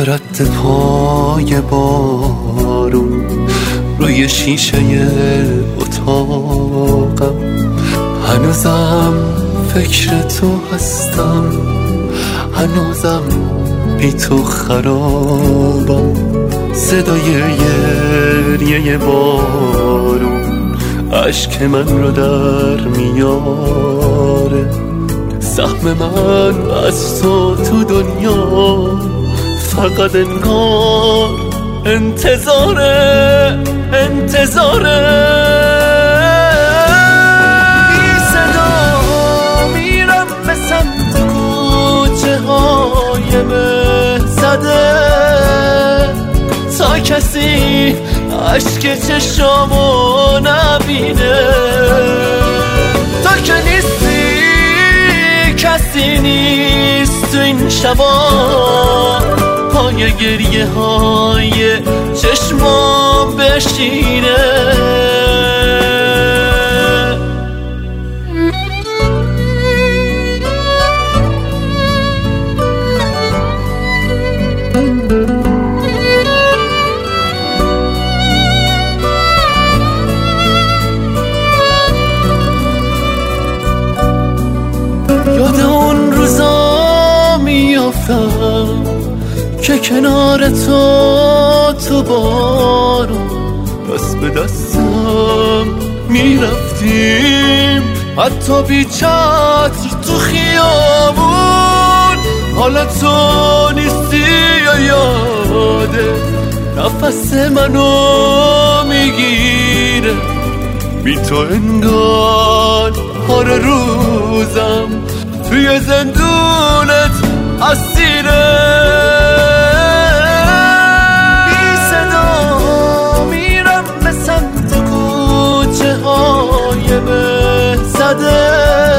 رد پای بارون روی شیشه اتاقم، هنوزم فکر تو هستم، هنوزم بی تو خرابم. صدای گریه بارون اشک من رو در میاره. سهم من از تو دنیا فقط انگار انتظاره. بی صدا میرم به سمت کوچه های بهزده تا کسی اشک چشامو نبینه. تا که نیستی کسی نیست تو این شبا، پای گریه های چشمام بشینه. یاد اون روزا میافتم که کنار تو بارون دست به دستم میرفتیم، حتی بی چتر تو خیابون. حالا تو نیستی یا یاده نفس منو میگیره. بی تو انگار هر روزم توی زندونت اسیره. بی صدا میرم به سمت کوچه های بهزده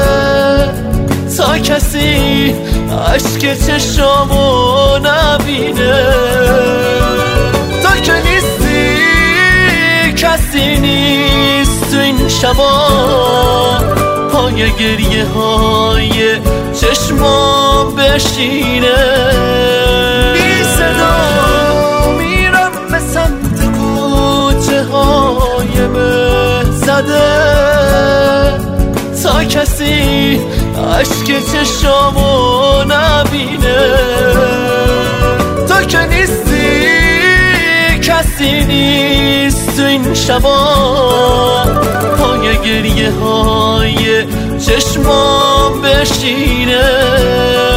تا کسی اشک چشامو نبینه. تا که نیستی کسی نیست تو این شبا، پای گریه های چشمام بشینه. بی صدا میرم به سمت کوچه های بهزده تا کسی اشک چشامو نبینه. تا که نیستی کسی نیست تو این شبا، پای گریه های چشمام بشینه.